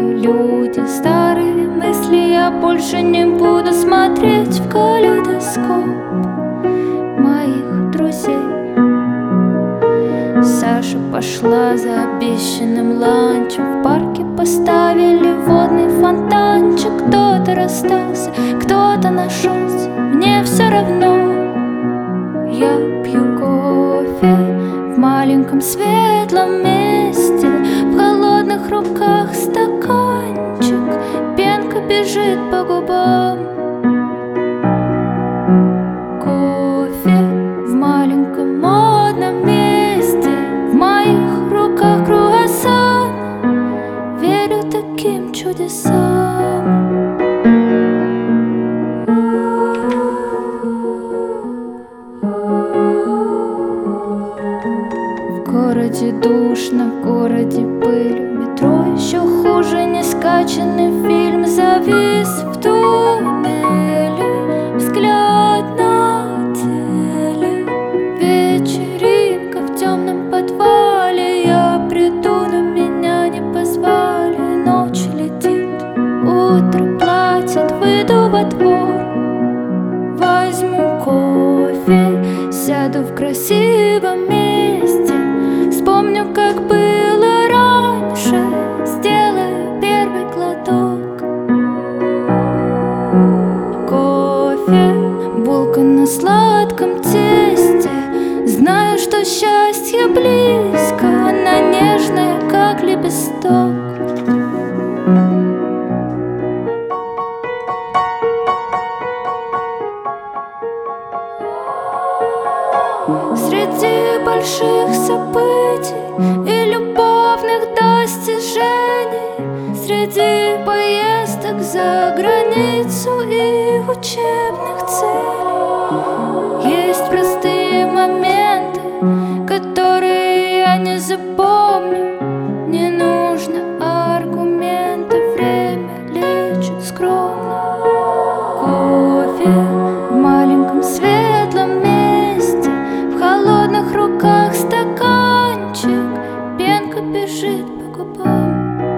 новые люди, старые мысли. Я больше не буду смотреть в калейдоскоп моих друзей. Саша пошла за обещанным ланчем. В парке поставили водный фонтанчик. Кто-то расстался, кто-то нашелся. Мне все равно. Я пью кофе в маленьком светлом месте. В холодных руках стаканчик. Пенка бежит по губам. Кофе в маленьком модном месте. В моих руках круассан. Верю таким чудесам. В городе душно, в городе пыль. В метро еще хуже, не скачанный фильм. Завис в туннеле, взгляд на теле. Вечеринка в темном подвале. Я приду, но меня не позвали. Ночь летит, утро платит. Выйду во двор, возьму кофе, сяду в красивом месте. Вспомню, как было раньше, сделаю первый глоток. Кофе, булка на сладком тесте. Знаю, что счастье близко, она нежная, как лепесток. Среди больших событий и любовных достижений, среди поездок за границу и учебных целей, есть простые моменты, которые я не запомню. Не нужно аргументов, время лечит скромно. Кофе в маленьком светлом месте. В холодных руках стаканчик. Пенка бежит по губам.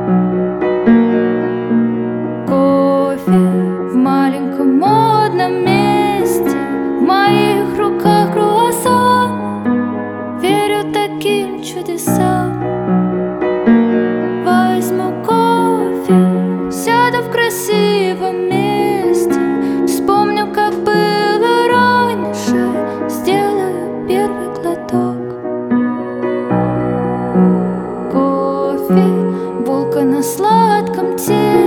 Кофе в маленьком модном месте. В моих руках круассан. Верю таким чудесам. Возьму кофе, сяду в красивом месте. Вспомню, как было раньше, сделаю первый глоток. Кофе, булка на сладком теле.